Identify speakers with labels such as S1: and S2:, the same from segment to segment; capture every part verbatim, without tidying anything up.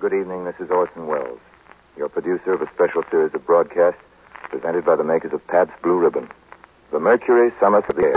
S1: Good evening. This is Orson Welles, your producer of a special series of broadcasts presented by the makers of Pabst Blue Ribbon. The Mercury Summer of the Air.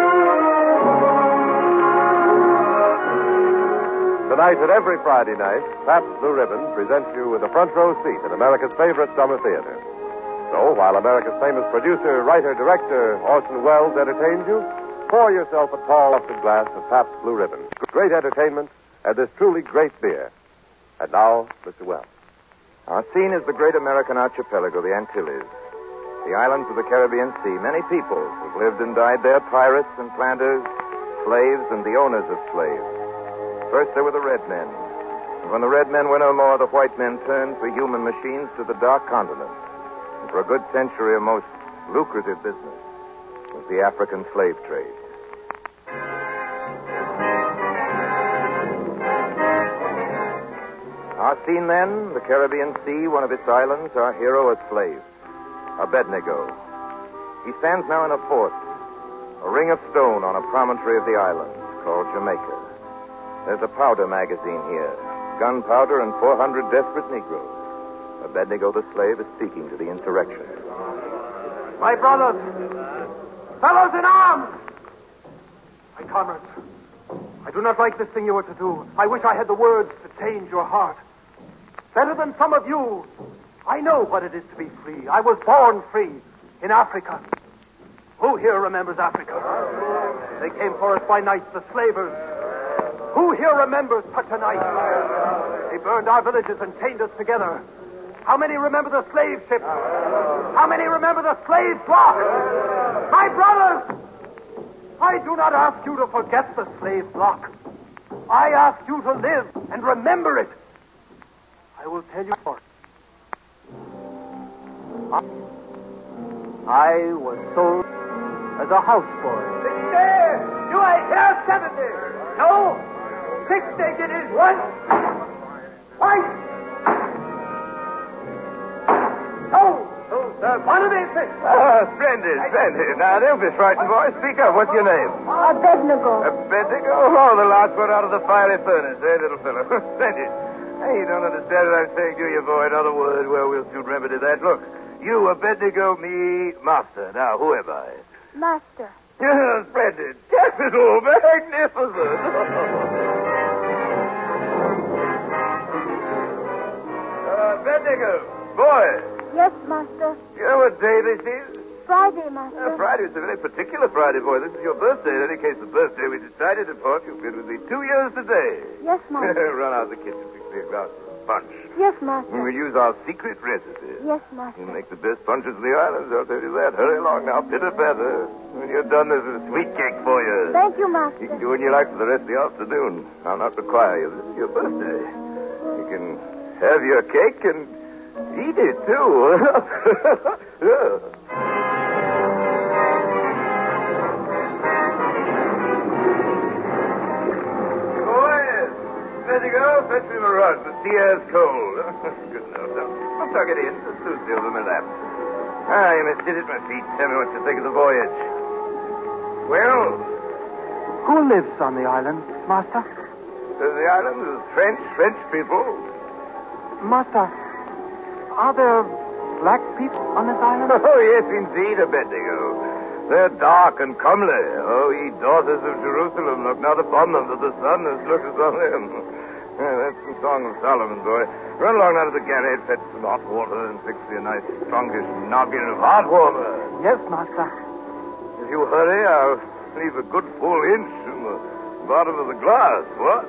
S2: Tonight and every Friday night, Pabst Blue Ribbon presents you with a front row seat in America's favorite summer theater. So, while America's famous producer, writer, director, Orson Welles entertains you, pour yourself a tall, frosted glass of Pabst Blue Ribbon. Great entertainment and this truly great beer. And now, Mister Wells.
S1: Our scene is the great American archipelago, the Antilles. The islands of the Caribbean Sea. Many peoples have lived and died there, pirates and planters, slaves and the owners of slaves. First there were the red men. And when the red men were no more, the white men turned for human machines to the dark continent. And for a good century, a most lucrative business was the African slave trade. Our scene then, the Caribbean Sea, one of its islands, our hero, a slave, Abednego. He stands now in a fort, a ring of stone on a promontory of the island called Jamaica. There's a powder magazine here, gunpowder and four hundred desperate Negroes. Abednego the slave is speaking to the insurrectionists.
S3: My brothers, fellows in arms, my comrades, I do not like this thing you are to do. I wish I had the words to change your heart. Better than some of you, I know what it is to be free. I was born free in Africa. Who here remembers Africa? They came for us by night, the slavers. Who here remembers such a night? They burned our villages and chained us together. How many remember the slave ships? How many remember the slave block? My brothers, I do not ask you to forget the slave block. I ask you to live and remember it. I will tell you more. I was sold as a houseboy. Sixty! Do I hear seventy? No! Sixty it is once. Twice. No! No, sir. One of these six.
S1: Ah, splendid, splendid. Now, don't be frightened, boy. Speak up. What's your name?
S4: Abednego.
S1: Abednego? Oh, the last one out of the fiery furnace, eh, little fellow? Splendid. Hey, you don't understand what I'm saying, do you, boy? In other words, well, we'll soon remedy that. Look, you, Abednego, me, master. Now, who am I?
S4: Master.
S1: Yeah, splendid. Capital. Magnificent. uh, Abednego, boy.
S4: Yes, Master.
S1: You know what day this is?
S4: Friday, Master.
S1: Uh, Friday is a very particular Friday, boy. This is your birthday. In any case, the birthday we decided upon. You've been with me two years today.
S4: Yes, Master.
S1: Run out of the kitchen, fix me a glass of punch.
S4: Yes, Master.
S1: And we'll use our secret recipe.
S4: Yes, Master.
S1: You make the best punches in the islands, I'll tell you that. Hurry along now, pitter patter. When you're done, there's a sweet cake for you.
S4: Thank you, Master.
S1: You can do what you like for the rest of the afternoon. I'll not require you. This is your birthday. You can have your cake and eat it, too. Yeah. There you go. Fetch me a rug. The sea air's cold. Good enough. Now, I'll tuck it in. Just two sills in my lap. Ah, you may sit at my feet. Tell me what you think of the voyage. Well?
S3: Who lives on the island, Master?
S1: Uh, the island is French, French people.
S3: Master, are there black people on this island?
S1: Oh, yes, indeed, Abednego. They're dark and comely. Oh, ye daughters of Jerusalem, look not upon them, that the sun has looked upon them. Yeah, that's the song of Solomon, boy. Run along out of the galley, fetch some hot water, and fix me a nice, strongish noggin of hot water.
S3: Yes, Master.
S1: If you hurry, I'll leave a good full inch in the bottom of the glass, what?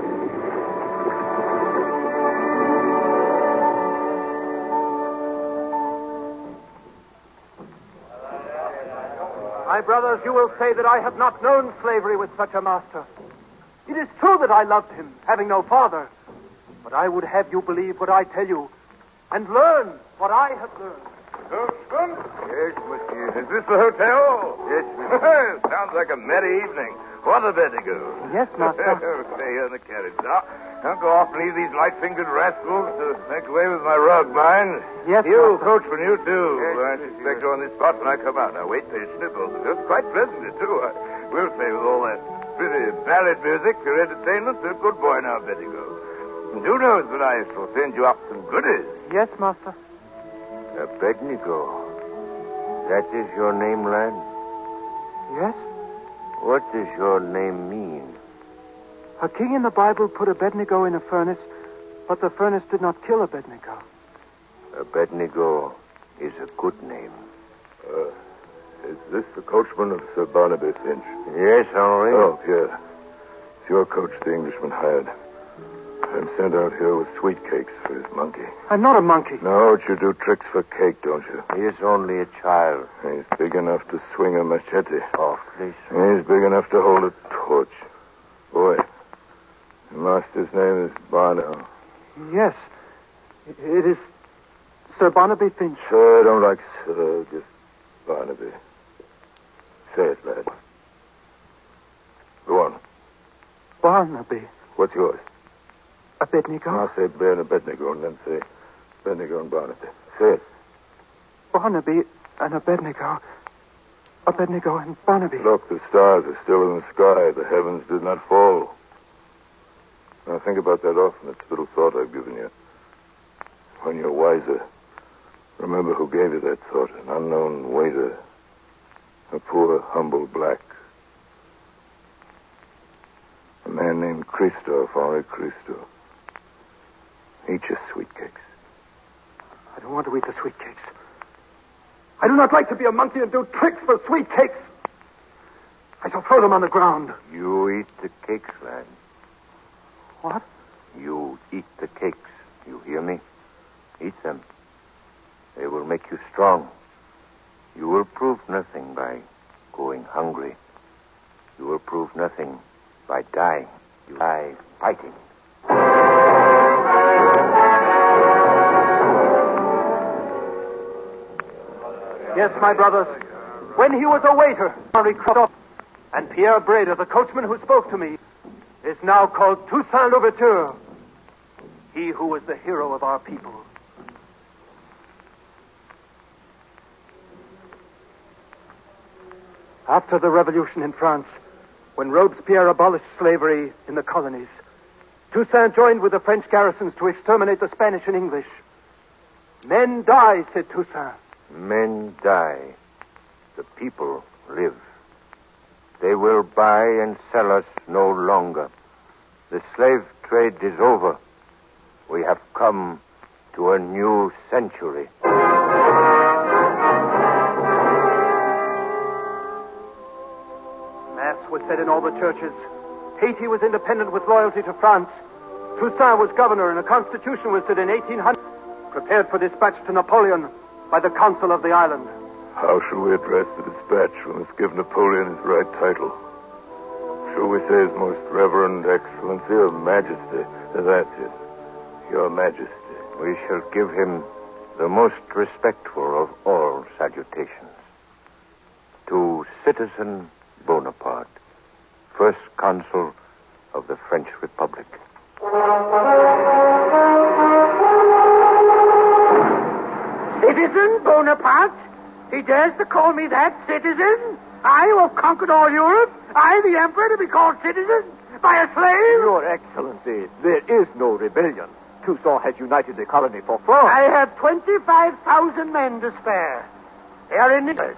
S3: My brothers, you will say that I have not known slavery with such a master. It is true that I loved him, having no father. But I would have you believe what I tell you, and learn what I have learned.
S1: Coachman? Yes, monsieur. Is this the hotel? Yes, monsieur. Sounds like a merry evening. What a Abednego.
S3: Yes, master.
S1: Stay here in the carriage now. Don't go off and leave these light-fingered rascals to make away with my rug, mind?
S3: Yes,
S1: You,
S3: master.
S1: coachman, you too. Yes, I suspect you're on this spot when I come out. Now, wait patiently, both of you. It's quite pleasantly, too. I will say, with all that pretty ballad music for your entertainment, you're a good boy now, Abednego. Who knows but I shall send you up some goodies?
S3: Yes, master.
S5: Abednego. That is your name, lad?
S3: Yes?
S5: What does your name mean?
S3: A king in the Bible put Abednego in a furnace, but the furnace did not kill Abednego.
S5: Abednego is a good name.
S2: Uh, is this the coachman of Sir Barnaby Finch?
S5: Yes, Henri.
S2: Oh, Pierre. It's your coach the Englishman hired. I'm sent out here with sweet cakes for his monkey.
S3: I'm not a monkey.
S2: No, but you do tricks for cake, don't you?
S5: He is only a child.
S2: He's big enough to swing a machete.
S5: Awfully so.
S2: He's big enough to hold a torch. Boy, the master's name is Barno.
S3: Yes. It is Sir Barnaby Finch.
S2: Sir, I don't like Sir, just Barnaby. Say it, lad. Go on.
S3: Barnaby.
S2: What's yours?
S3: Abednego.
S2: I'll say Ben Abednego and then say Abednego and Barnaby. Say it.
S3: Barnaby and Abednego. Abednego and Barnaby.
S2: Look, the stars are still in the sky. The heavens did not fall. Now think about that often. It's a little thought I've given you. When you're wiser, remember who gave you that thought. An unknown waiter. A poor, humble black. A man named Christophe, Henri Christophe. Eat your sweet cakes.
S3: I don't want to eat the sweet cakes. I do not like to be a monkey and do tricks for sweet cakes. I shall throw them on the ground.
S5: You eat the cakes, lad.
S3: What?
S5: You eat the cakes. You hear me? Eat them. They will make you strong. You will prove nothing by going hungry. You will prove nothing by dying. You die fighting.
S3: Yes, my brothers. When he was a waiter, Henri Christophe, and Pierre Breda, the coachman who spoke to me, is now called Toussaint Louverture. He who was the hero of our people. After the revolution in France, when Robespierre abolished slavery in the colonies, Toussaint joined with the French garrisons to exterminate the Spanish and English. Men die, said Toussaint.
S5: Men die. The people live. They will buy and sell us no longer. The slave trade is over. We have come to a new century.
S3: Mass was said in all the churches. Haiti was independent with loyalty to France. Toussaint was governor, and a constitution was said in eighteen hundred, prepared for dispatch to Napoleon by the council of the island.
S2: How shall we address the dispatch? We must give Napoleon his right title. Shall we say his most reverend excellency or majesty? That's it. Your majesty.
S5: We shall give him the most respectful of all salutations. To Citizen Bonaparte, first consul of the French Republic.
S6: Citizen Bonaparte? He dares to call me that, citizen? I who have conquered all Europe? I, the emperor, to be called citizen? By a slave?
S7: Your Excellency, there is no rebellion. Toussaint has united the colony for France.
S6: I have twenty-five thousand men to spare. They are in the...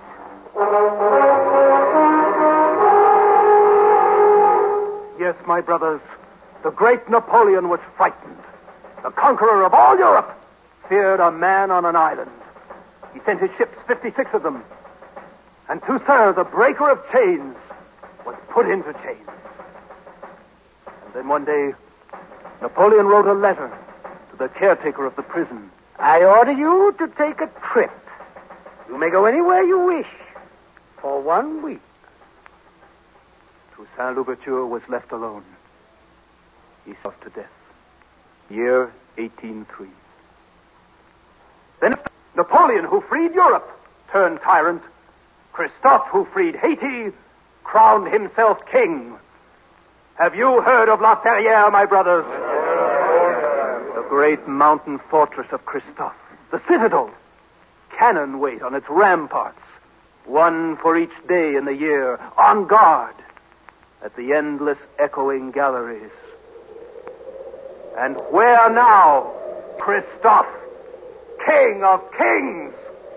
S3: Yes, my brothers, the great Napoleon was frightened. The conqueror of all Europe feared a man on an island. He sent his ships, fifty-six of them. And Toussaint, the breaker of chains, was put into chains. And then one day, Napoleon wrote a letter to the caretaker of the prison.
S6: I order you to take a trip. You may go anywhere you wish for one week.
S3: Toussaint Louverture was left alone. He starved to death. Year eighteen oh three. Then Napoleon, who freed Europe, turned tyrant. Christophe, who freed Haiti, crowned himself king. Have you heard of La Ferrière, my brothers? The great mountain fortress of Christophe. The citadel. Cannon wait on its ramparts. One for each day in the year. On guard at the endless echoing galleries. And where now, Christophe, King of Kings?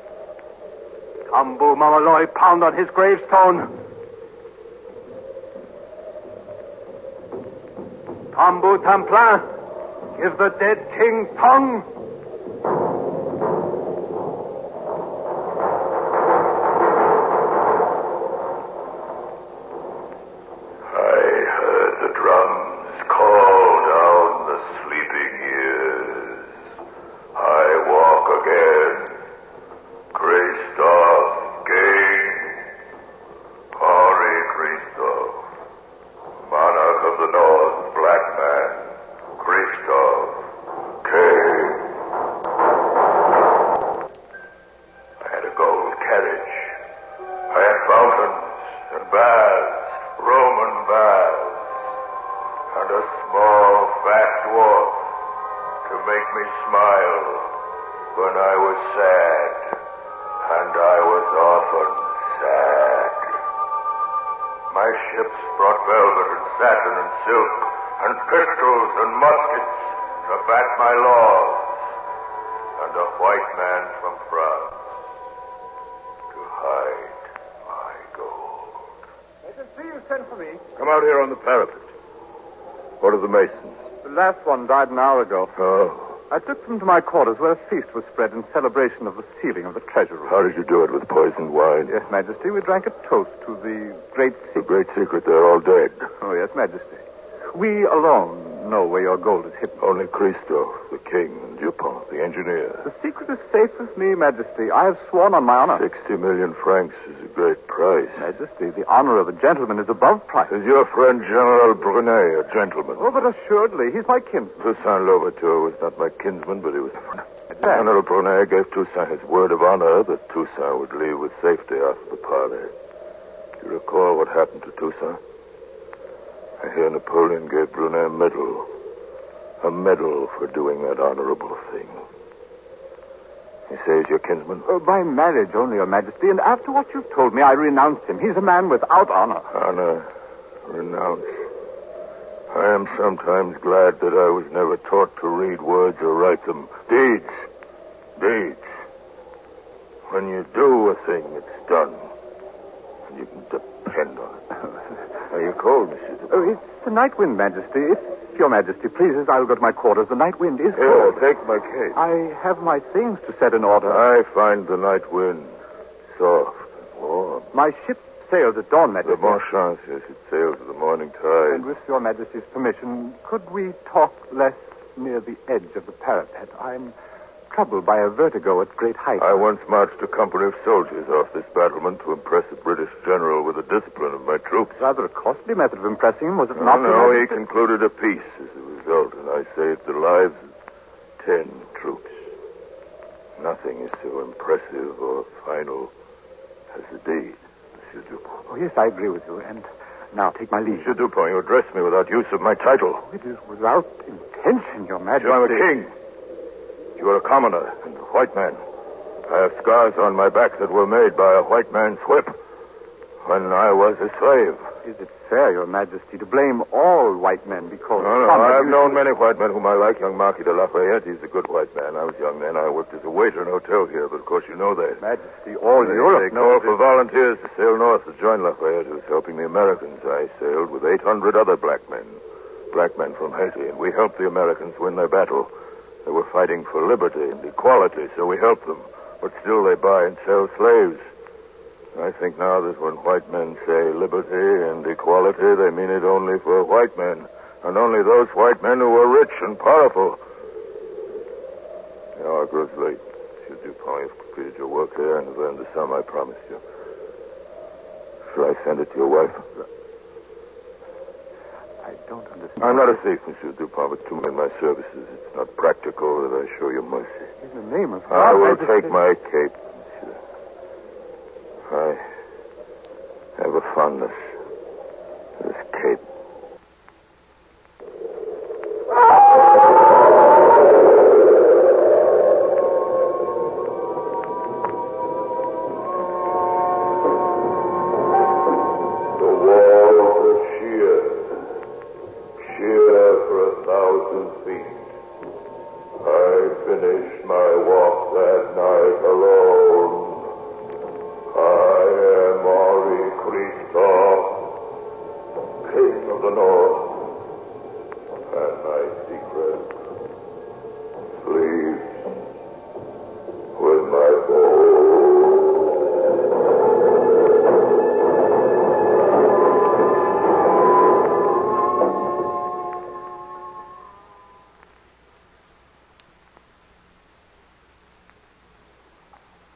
S3: Tambu Mamaloi, pound on his gravestone. Tambu Tamplin, give the dead king tongue.
S8: One died an hour ago.
S2: Oh.
S8: I took them to my quarters where a feast was spread in celebration of the sealing of the treasure room.
S2: How did you do it? With poisoned wine?
S8: Yes, Majesty. We drank a toast to the great secret.
S2: The great secret. They're all dead.
S8: Oh, yes, Majesty. We alone know where your gold is hidden.
S2: Only Christophe, the king, and Dupont, the engineer.
S8: The secret is safe with me, Majesty. I have sworn on my honor.
S2: Sixty million francs is a great price.
S8: Majesty, the honor of a gentleman is above price.
S2: Is your friend General Brunet a gentleman?
S8: Oh, but assuredly, he's my kinsman.
S2: Toussaint Louverture was not my kinsman, but he was... General Brunet gave Toussaint his word of honor that Toussaint would leave with safety after the parley. Do you recall what happened to Toussaint? I hear Napoleon gave Brunet a medal. A medal for doing that honorable thing. You say he's your kinsman?
S8: Uh, by marriage only, Your Majesty, and after what you've told me, I renounce him. He's a man without honor.
S2: Honor? Renounce? I am sometimes glad that I was never taught to read words or write them. Deeds. Deeds. When you do a thing, it's done. And you can depend on it. Are you cold, Monsieur Dupont?
S8: Oh, it's the night wind, Majesty. If Your Majesty pleases, I'll go to my quarters. The night wind is
S2: Here,
S8: cold.
S2: take my cape.
S8: I have my things to set in order.
S2: I find the night wind soft and warm.
S8: My ship sails at dawn, Majesty.
S2: The bon chance, yes, it sails at the morning tide.
S8: And with Your Majesty's permission, could we talk less near the edge of the parapet? I'm troubled by a vertigo at great height.
S2: I once marched a company of soldiers off this battlement to impress a British general with the discipline of my troops.
S8: Rather a costly method of impressing him, was it
S2: No,
S8: not?
S2: no, he concluded a peace as a result, and I saved the lives of ten troops. Nothing is so impressive or final as a deed, Monsieur Dupont.
S8: Oh, yes, I agree with you. And now take my leave.
S2: Monsieur Dupont, you address me without use of my title.
S8: Oh, it is without intention, Your Majesty.
S2: I'm a king. You are a commoner and a white man. I have scars on my back that were made by a white man's whip when I was a slave.
S8: Is it fair, Your Majesty, to blame all white men because...
S2: No, no, I have known many white men whom I like. Young Marquis de Lafayette, he's a good white man. I was young then. I worked as a waiter in a hotel here, but of course you know that.
S8: Majesty, all
S2: they,
S8: Europe
S2: They
S8: knows
S2: called for volunteers to sail north to join Lafayette, who was helping the Americans. I sailed with eight hundred other black men. Black men from Haiti, and we helped the Americans win their battle. They were fighting for liberty and equality, so we helped them. But still they buy and sell slaves. I think now that when white men say liberty and equality, they mean it only for white men, and only those white men who are rich and powerful. The hour grows late. Monsieur Dupont, you've completed your work there and have earned the sum I promised you. Shall I send it to your wife?
S8: I don't understand.
S2: I'm not a thief, Monsieur Dupont, but too many in my services. It's not practical that I show you mercy.
S8: In the name of God,
S2: I will
S8: Majesty.
S2: take my cape, Monsieur. I have a fondness for this cape. The walls are sheer, sheer for a thousand feet.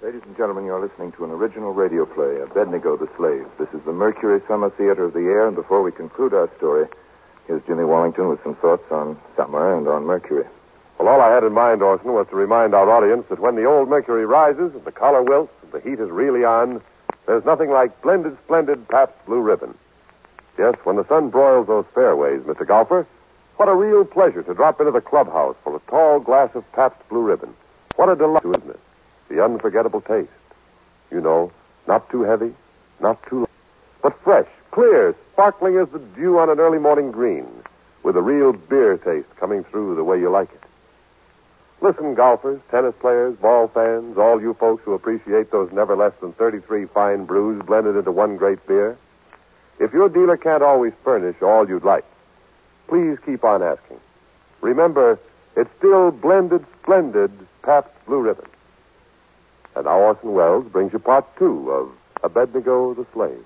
S1: Ladies and gentlemen, you're listening to an original radio play, Abednego the Slave. This is the Mercury Summer Theater of the Air, and before we conclude our story, here's Jimmy Wallington with some thoughts on summer and on Mercury.
S2: Well, all I had in mind, Orson, was to remind our audience that when the old Mercury rises and the collar wilts and the heat is really on, there's nothing like blended, splendid Pabst Blue Ribbon. Yes, when the sun broils those fairways, Mister Golfer, what a real pleasure to drop into the clubhouse for a tall glass of Pabst Blue Ribbon. What a delight, isn't it? The unforgettable taste. You know, not too heavy, not too light, but fresh, clear, sparkling as the dew on an early morning green, with a real beer taste coming through the way you like it. Listen, golfers, tennis players, ball fans, all you folks who appreciate those never less than thirty-three fine brews blended into one great beer. If your dealer can't always furnish all you'd like, please keep on asking. Remember, it's still blended, splendid Pabst Blue Ribbon. And now Orson Welles brings you part two of Abednego the Slave.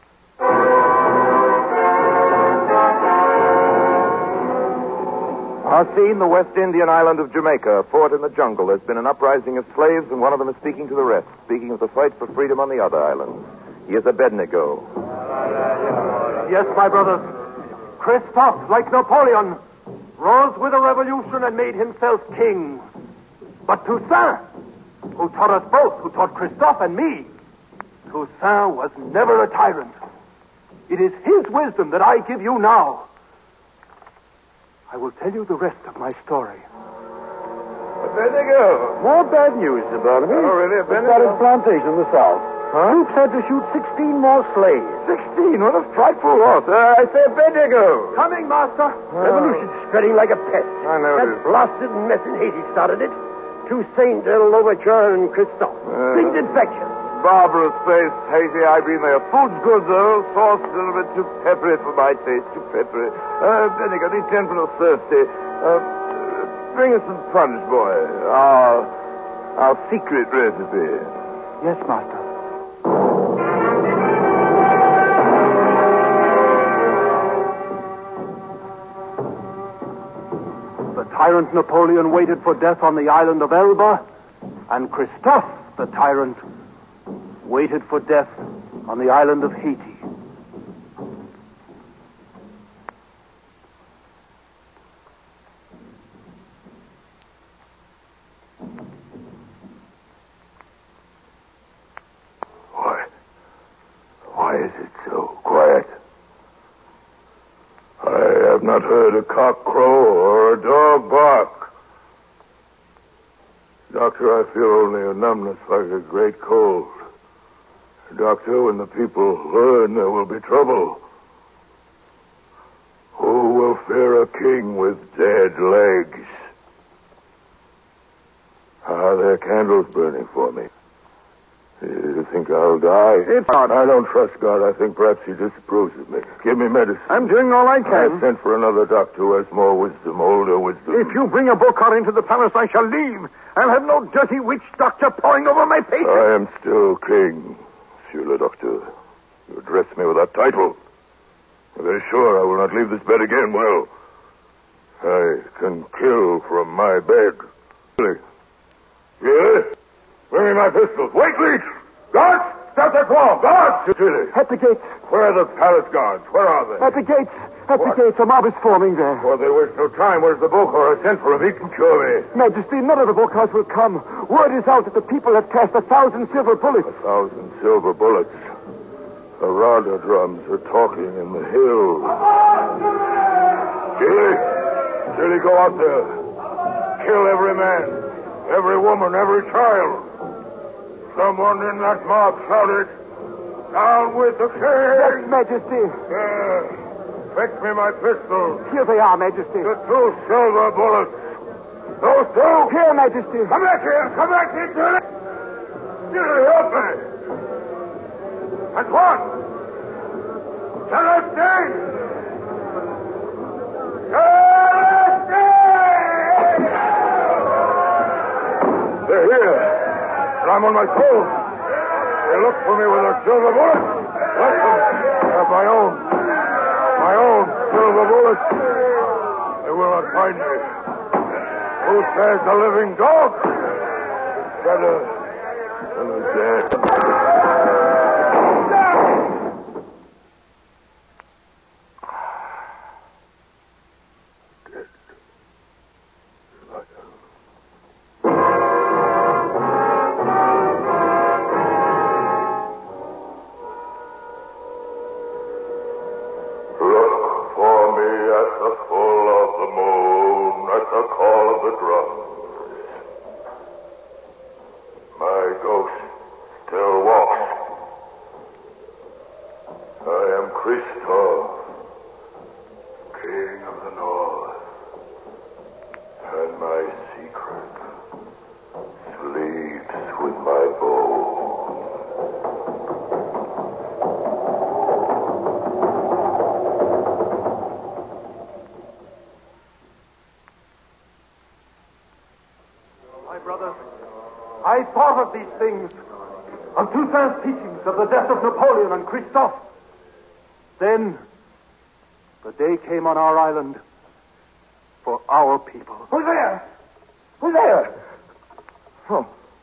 S1: Our scene, the West Indian island of Jamaica, a fort in the jungle. There's been an uprising of slaves, and one of them is speaking to the rest, speaking of the fight for freedom on the other islands. He is Abednego.
S3: Yes, my brothers. Christophe, like Napoleon, rose with a revolution and made himself king. But Toussaint, who taught us both, who taught Christophe and me, Toussaint was never a tyrant. It is his wisdom that I give you now. I will tell you the rest of my story.
S1: Abednego!
S6: More bad news, Sir Barnaby.
S1: Oh, really,
S6: We've
S1: Abednego?
S6: got a plantation in the south. Huh? Troops had to shoot sixteen more slaves.
S1: Sixteen? What a frightful loss. Uh, I say Abednego!
S3: Coming, master.
S6: Revolution's spreading like a pest.
S1: I know it
S6: That
S1: is.
S6: blasted mess in Haiti started it. Toussaint, Louverture, and Christophe.
S1: Uh.
S6: Big infection.
S1: Barbarous place, Haiti, I've been there. Food's good, though. Sauce a little bit too peppery for my taste. Too peppery. Uh, Abednego, these gentlemen are thirsty. Uh, bring us some punch, boy. Our, our secret recipe.
S3: Yes, master. The tyrant Napoleon waited for death on the island of Elba, and Christophe, the tyrant, waited for death on the island of Haiti.
S1: Why? Why is it so quiet? I have not heard a cock crow or a dog bark. Doctor, I feel only a numbness like a great cold. Doctor, when the people learn there will be trouble, who will fear a king with dead legs? Ah, there are candles burning for me. You think I'll die?
S6: It's not.
S1: I don't trust God. I think perhaps he disapproves of me. Give me medicine.
S6: I'm doing all I
S1: I
S6: can.
S1: sent for another doctor who has more wisdom, older wisdom.
S6: If you bring a Bokar into the palace, I shall leave. I'll have no dirty witch doctor pawing over my patients.
S1: I am still king, Monsieur le Docteur. You address me with that title. I'm very sure I will not leave this bed again. Well, I can kill from my bed. Really? Yeah? Bring me my pistols. Wait, Leech! Guards! Stop that wall! Guards! Chili.
S3: At the gates.
S1: Where are the palace guards? Where are they?
S3: At the gates. At
S1: What?
S3: the gates. A mob is forming there.
S1: Well, they waste no time. Where's the Bokor? I sent for him. He can cure me.
S3: Majesty, none of the Bokars will come. Word is out that the people have cast a thousand silver bullets.
S1: A thousand silver bullets. The Rada drums are talking in the hills. Chili! Chili, go out there. Kill every man, every woman, every child. Someone in that mob shouted, "Down with the king!"
S3: Yes, Majesty.
S1: Yeah. Fetch me my pistols.
S3: Here they are, Majesty.
S1: The two silver bullets. Those two.
S3: Here, Majesty.
S1: Come back here. Come back here, Chili. Chili, help me. Antoine. Celestine. Celestine. They're here. And I'm on my toes. They look for me with their silver bullets. Let them have my own. My own silver bullets. They will not find me. Who says the living dog? Better
S5: son is dead.
S3: I thought of these things, of Toussaint's teachings, of the death of Napoleon and Christophe. Then, the day came on our island for our people.
S9: Who's there? Who's there? Oh.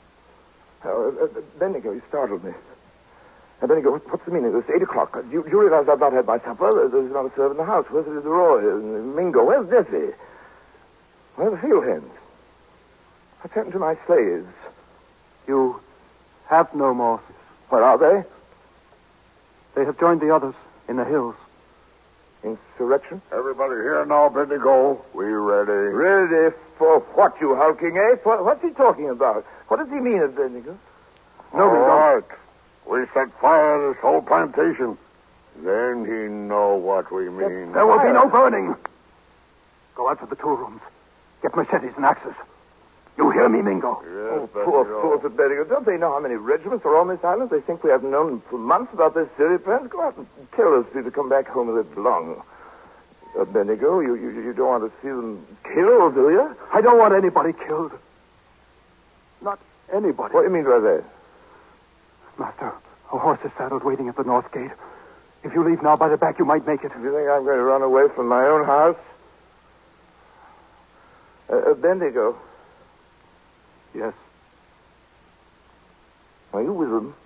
S9: Oh, uh, uh, Bendigo, you startled me. Uh, Bendigo, what, what's the meaning? It's eight o'clock. Uh, do, you, do you realize I've not had my supper? There, there's not a servant in the house. Where's the Roy? Uh, Mingo? Where's Nessie? Where are the field hands? What's happened to my slaves?
S3: You have no more.
S9: Where are they?
S3: They have joined the others in the hills.
S9: Insurrection?
S10: Everybody here now, Bendigo. We ready?
S9: Ready for what, you hulking ape? What, what's he talking about? What does he mean, Bendigo?
S10: No, we don't. We set fire to this whole plantation. Then he know what we mean.
S3: There will be no burning. Go out to the tool rooms. Get machetes and axes. You hear me, Mingo?
S10: Yes,
S9: Oh, poor fools at Bendigo. Don't they know how many regiments are on this island? They think we have known for months about their Syria plans. Go out and tell those people to come back home where they belong. Uh, Bendigo, you, you, you don't want to see them killed, do you?
S3: I don't want anybody killed. Not anybody.
S9: What do you mean by that?
S3: Master, a horse is saddled waiting at the north gate. If you leave now by the back, you might make it.
S9: Do you think I'm going to run away from my own house? Uh, uh, Bendigo.
S3: Yes.
S9: Are you with them?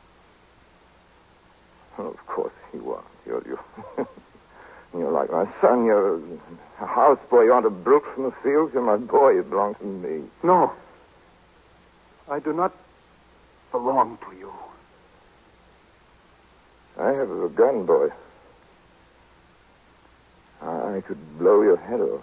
S9: Oh, of course you are. You're, you're, you're like my son. You're a houseboy. You aren't a brute from the fields. You're my boy. You belong to me.
S3: No. I do not belong to you.
S9: I have a gun, boy. I, I could blow your head off.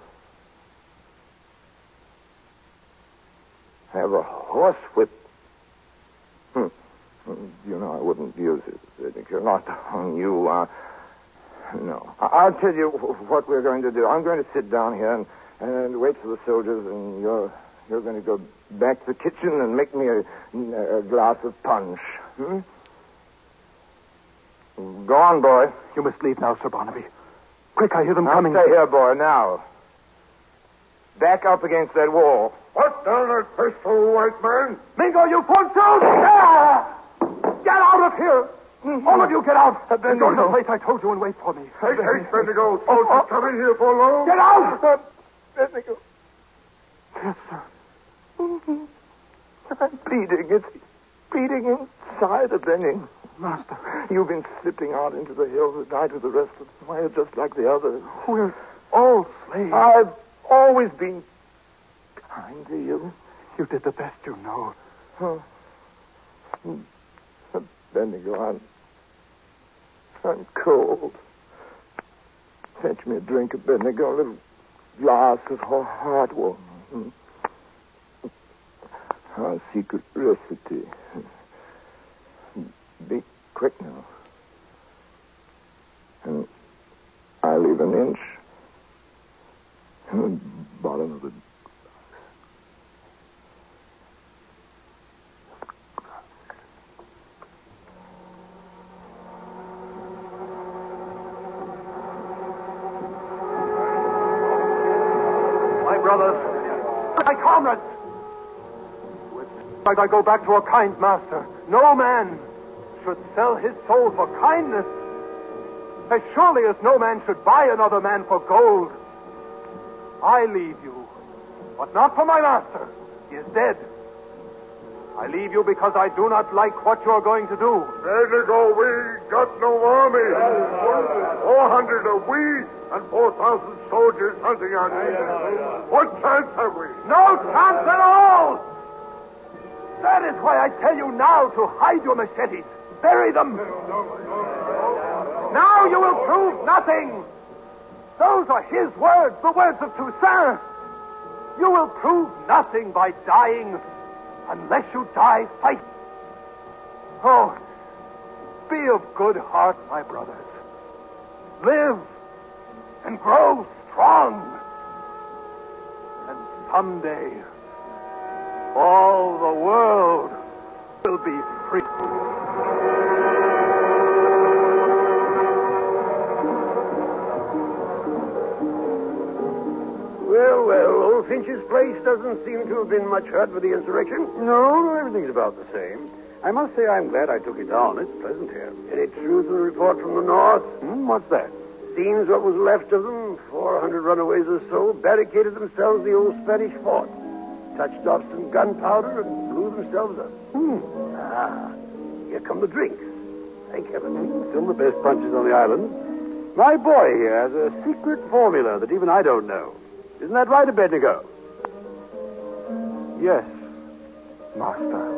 S9: I have a horsewhip. Hmm. You know, I wouldn't use it. I think you're not on you. Uh, no. I- I'll tell you what we're going to do. I'm going to sit down here and, and wait for the soldiers, and you're you're going to go back to the kitchen and make me a, a glass of punch. Hmm? Go on, boy.
S3: You must leave now, Sir Barnaby. Quick, I hear them
S9: I'll
S3: coming.
S9: Stay here, boy, now. Back up against that wall.
S10: Put down that pistol, white man.
S3: Mingo, you punch out! Ah! Get out of here! All of you get out!
S9: Uh, Bendigo.
S3: Go to the place I told you and wait for me.
S10: Hey, hey, Bendigo. Soldiers
S9: oh.
S10: come in here for long.
S3: Get out!
S9: Uh, Bendigo.
S3: Yes, sir.
S9: I'm bleeding. It's bleeding inside of Benning.
S3: Master.
S9: You've been slipping out into the hills at night with the rest of them. Why, you're just like the others.
S3: We're all slaves.
S9: I've always been kind to you.
S3: You did the best you know.
S9: Oh. Bendigo, I'm, I'm cold. Fetch me a drink of Bendigo, a little glass of hot water. Mm. Our secret recipe. Be quick now. And I leave an inch in the bottom of the glass.
S3: My brothers, my comrades, I go back to a kind master. No man should sell his soul for kindness, as surely as no man should buy another man for gold. I leave you, but not for my master. He is dead. I leave you because I do not like what you're going to do.
S10: Bendigo, we got no army. Four hundred are we and four thousand soldiers hunting on you. What chance have we?
S3: No chance at all! That is why I tell you now to hide your machetes. Bury them. Now you will prove nothing. Those are his words, the words of Toussaint. You will prove nothing by dying unless you die fighting. Oh, be of good heart, my brothers. Live and grow strong. And someday, all the world will be free.
S11: Well, well, old Finch's place doesn't seem to have been much hurt by the insurrection.
S12: No, everything's about the same. I must say I'm glad I took it down. It's pleasant here.
S11: Any truth in the report from the north?
S12: Hmm, what's that?
S11: Seems what was left of them, four hundred runaways or so, barricaded themselves in the old Spanish fort, touched off some gunpowder, and blew themselves up.
S12: Hmm.
S11: Ah, here come the drinks. Thank heaven.
S12: Still the best punches on the island. My boy here has a secret formula that even I don't know. Isn't that right, Abednego?
S8: Yes, Master.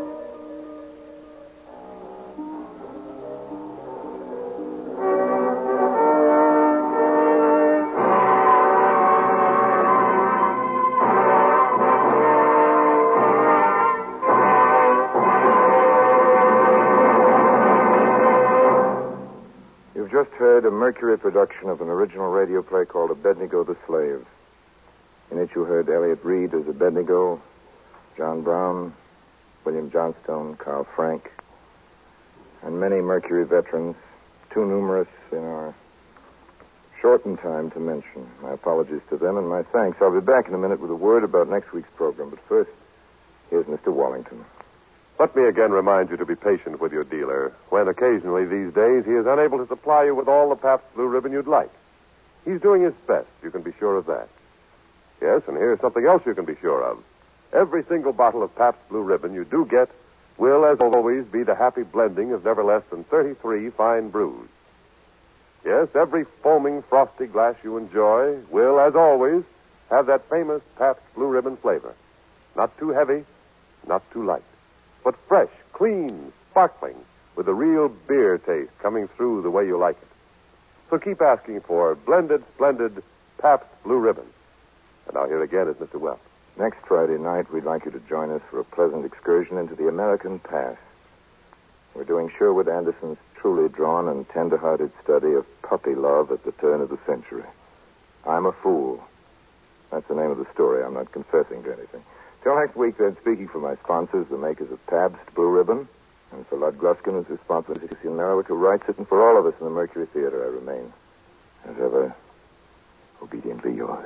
S9: You've just heard a Mercury production of an original radio play called Abednego the Slave. In it you heard Elliot Reed as Abednego, John Brown, William Johnstone, Carl Frank, and many Mercury veterans, too numerous in our shortened time to mention. My apologies to them and my thanks. I'll be back in a minute with a word about next week's program, but first, here's Mister Wallington.
S2: Let me again remind you to be patient with your dealer when occasionally these days he is unable to supply you with all the Pabst Blue Ribbon you'd like. He's doing his best, you can be sure of that. Yes, and here's something else you can be sure of. Every single bottle of Pabst Blue Ribbon you do get will, as always, be the happy blending of never less than thirty-three fine brews. Yes, every foaming, frosty glass you enjoy will, as always, have that famous Pabst Blue Ribbon flavor. Not too heavy, not too light, but fresh, clean, sparkling, with a real beer taste coming through the way you like it. So keep asking for blended, splendid Pabst Blue Ribbon. And now here again is Mister Wells.
S9: Next Friday night, we'd like you to join us for a pleasant excursion into the American past. We're doing Sherwood Anderson's truly drawn and tender-hearted study of puppy love at the turn of the century. I'm a Fool. That's the name of the story. I'm not confessing to anything. Till next week, then, speaking for my sponsors, the makers of Pabst Blue Ribbon, and for Lud Gluskin, who's responsible for Lucy Merriwick, who writes it, and for all of us in the Mercury Theater, I remain, as ever, obediently yours.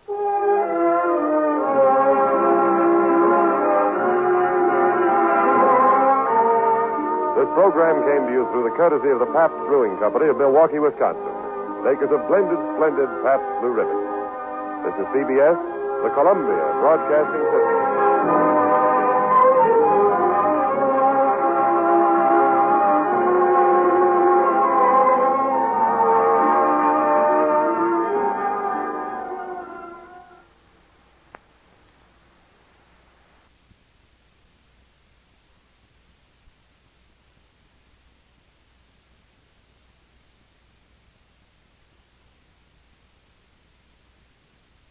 S2: This program came to you through the courtesy of the Pabst Brewing Company of Milwaukee, Wisconsin, makers of blended, splendid Pabst Blue Ribbon. This is C B S, the Columbia Broadcasting System.